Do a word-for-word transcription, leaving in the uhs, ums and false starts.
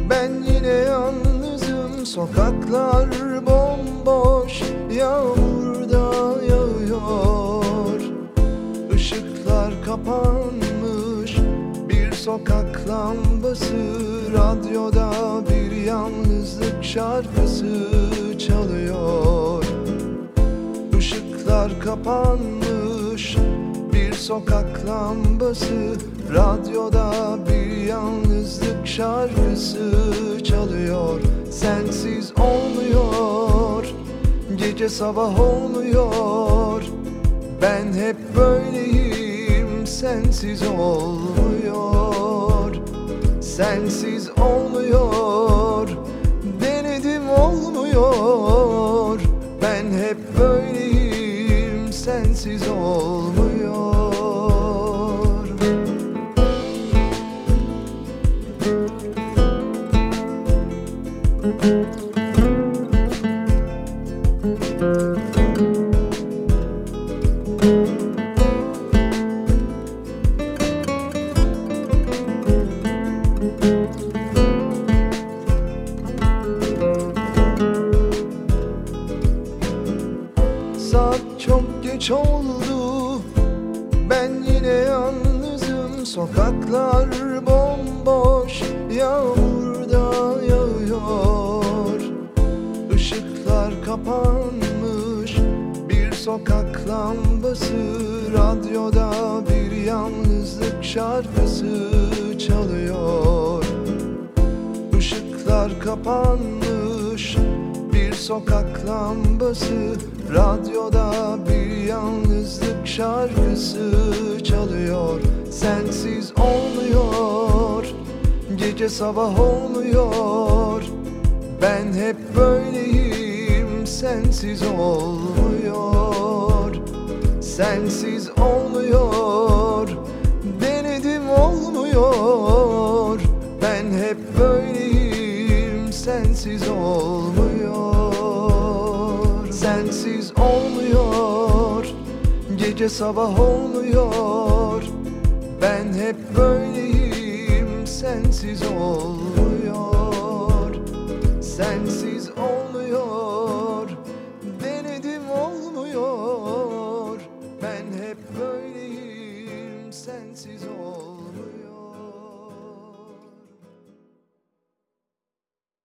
Ben yine yalnızım, sokaklar bomboş, yağmur da yağıyor. Işıklar kapanmış, bir sokak lambası, radyoda bir yalnızlık şarkısı çalıyor. Işıklar kapanmış, bir sokak lambası, radyoda bir yalnızlık şarkısı çalıyor. Sensiz olmuyor, gece sabah olmuyor. Ben hep böyleyim, sensiz olmuyor. Sensiz olmuyor, denedim olmuyor. Ben hep böyleyim, sensiz olmuyor. Saat çok geç oldu, ben yine yalnızım. Sokaklar bomboş, yağmur da yağıyor. Işıklar kapanmış, bir sokak lambası, radyoda bir yalnızlık şarkısı çalıyor. Işıklar kapanmış, bir sokak lambası, radyoda bir yalnızlık şarkısı çalıyor. Sensiz olmuyor, gece sabah olmuyor. Ben hep böyleyim, sensiz olmuyor. Sensiz olmuyor, denedim olmuyor. Ben hep böyleyim, sensiz olmuyor. Sensiz olmuyor, gece sabah olmuyor. Ben hep böyleyim, sensiz olmuyor. Sensiz olmuyor, denedim olmuyor. Ben hep böyleyim, sensiz olmuyor.